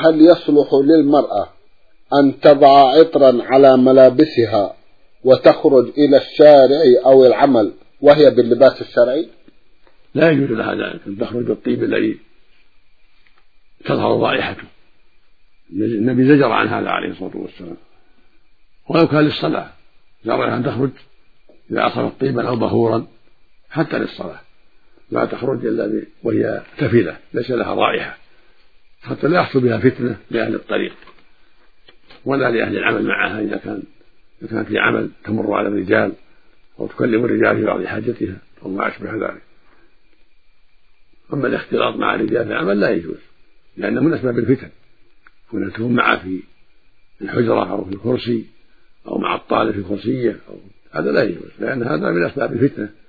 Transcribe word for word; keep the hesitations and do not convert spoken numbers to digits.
هل يصلح للمرأة أن تضع عطرا على ملابسها وتخرج إلى الشارع أو العمل وهي باللباس الشرعي؟ لا يجوز لها ذلك، أن تخرج بالطيب الذي تظهر رائحته. النبي زجر عن هذا عليه الصلاة والسلام. ولو كان للصلاة زجر أن تخرج إذا أصابت طيبا أو بخورا حتى للصلاة، لا تخرج إلا وهي كفلة ليس لها رائحة، حتى لا يحصل بها فتنة لأهل الطريق ولا لأهل العمل معها. إذا كان إذا كان في عمل تمر على الرجال أو تكلم الرجال في بعض حاجتها أو ما أشبه ذلك. أما الاختلاط مع الرجال في العمل لا يجوز، لأنه من أسباب الفتن، كونهم معه في الحجرة أو في الكرسي أو مع الطالب في الكرسية أو هذا لا يجوز، لأن هذا من أسباب الفتنة.